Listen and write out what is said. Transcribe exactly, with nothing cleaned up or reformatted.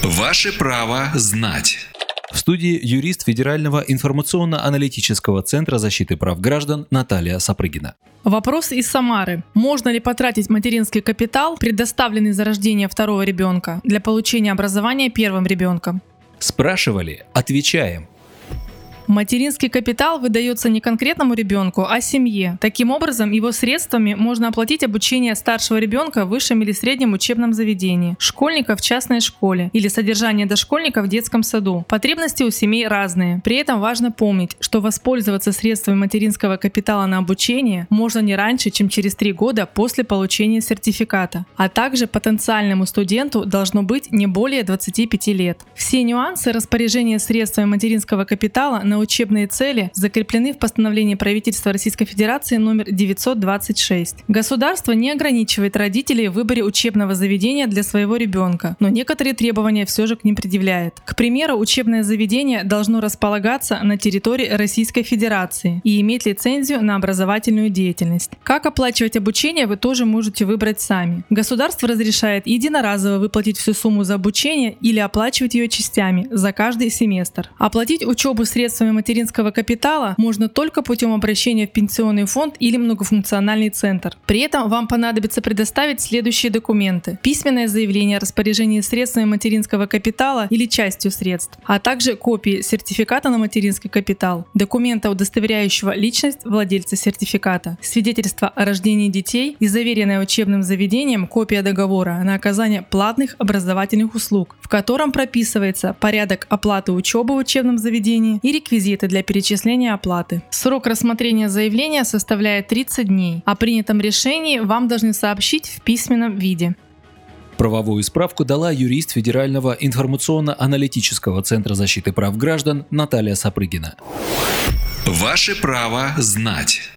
Ваше право знать. В студии юрист Федерального информационно-аналитического центра защиты прав граждан Наталья Сапрыгина. Вопрос из Самары. Можно ли потратить материнский капитал, предоставленный за рождение второго ребенка, для получения образования первым ребенком? Спрашивали? Отвечаем. Материнский капитал выдается не конкретному ребенку, а семье. Таким образом, его средствами можно оплатить обучение старшего ребенка в высшем или среднем учебном заведении, школьника в частной школе или содержание дошкольника в детском саду. Потребности у семей разные. При этом важно помнить, что воспользоваться средствами материнского капитала на обучение можно не раньше, чем через три года после получения сертификата. А также потенциальному студенту должно быть не более двадцати пяти лет. Все нюансы распоряжения средствами материнского капитала на учебные цели закреплены в постановлении правительства Российской Федерации номер девятьсот двадцать шесть. Государство не ограничивает родителей в выборе учебного заведения для своего ребенка, но некоторые требования все же к ним предъявляет. К примеру, учебное заведение должно располагаться на территории Российской Федерации и иметь лицензию на образовательную деятельность. Как оплачивать обучение, вы тоже можете выбрать сами. Государство разрешает единоразово выплатить всю сумму за обучение или оплачивать ее частями за каждый семестр. Оплатить учебу средствами материнского капитала можно только путем обращения в пенсионный фонд или многофункциональный центр. При этом вам понадобится предоставить следующие документы: письменное заявление о распоряжении средствами материнского капитала или частью средств, а также копии сертификата на материнский капитал, документа, удостоверяющего личность владельца сертификата, свидетельство о рождении детей и заверенное учебным заведением копия договора на оказание платных образовательных услуг, в котором прописывается порядок оплаты учебы в учебном заведении и реквизиты для перечисления оплаты. Срок рассмотрения заявления составляет тридцать дней. О принятом решении вам должны сообщить в письменном виде. Правовую справку дала юрист Федерального информационно-аналитического центра защиты прав граждан Наталья Сапрыгина. Ваше право знать.